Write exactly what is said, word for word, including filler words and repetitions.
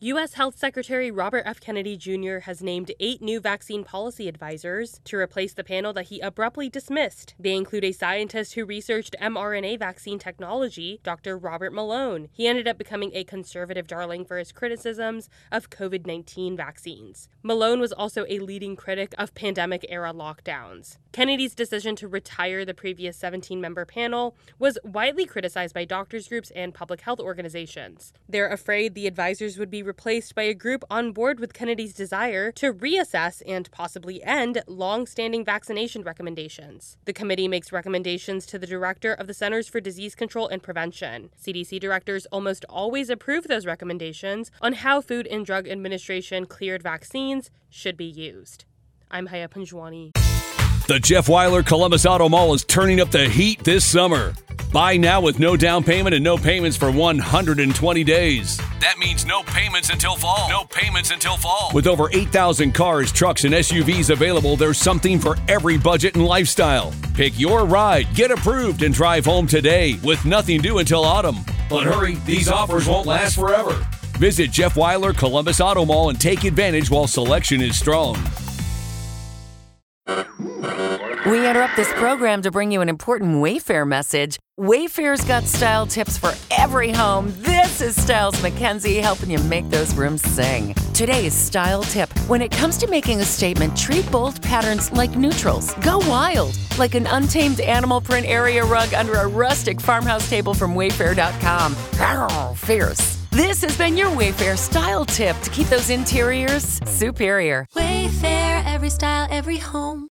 U S Health Secretary Robert F. Kennedy Junior has named eight new vaccine policy advisors to replace the panel that he abruptly dismissed. They include a scientist who researched mRNA vaccine technology, Doctor Robert Malone. He ended up becoming a conservative darling for his criticisms of covid nineteen vaccines. Malone was also a leading critic of pandemic-era lockdowns. Kennedy's decision to retire the previous seventeen-member panel was widely criticized by doctors groups and public health organizations. They're afraid the advisors would be replaced by a group on board with Kennedy's desire to reassess and possibly end long-standing vaccination recommendations. The committee makes recommendations to the director of the Centers for Disease Control and Prevention. C D C directors almost always approve those recommendations on how Food and Drug Administration cleared vaccines should be used. I'm Haya Panjwani. The Jeff Weiler Columbus Auto Mall is turning up the heat this summer. Buy now with no down payment and no payments for one hundred twenty days. That means no payments until fall. No payments until fall. With over eight thousand cars, trucks, and S U Vs available, there's something for every budget and lifestyle. Pick your ride, get approved, and drive home today with nothing due until autumn. But hurry, these offers won't last forever. Visit Jeff Weiler Columbus Auto Mall and take advantage while selection is strong. We interrupt this program to bring you an important Wayfair message. Wayfair's got style tips for every home. This is Styles McKenzie helping you make those rooms sing. Today's style tip. When it comes to making a statement, treat bold patterns like neutrals. Go wild, like an untamed animal print area rug under a rustic farmhouse table from Wayfair dot com. Arr, fierce. This has been your Wayfair style tip to keep those interiors superior. Wayfair, every style, every home.